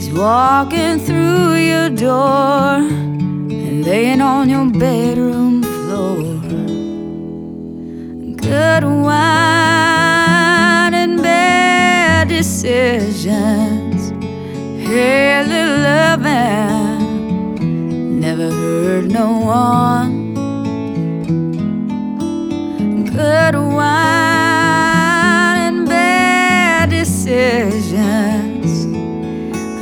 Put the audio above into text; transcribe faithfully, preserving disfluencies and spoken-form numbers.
walking through your door and laying on your bedroom floor. Good wine and bad decisions. Hey, little loving, never hurt no one.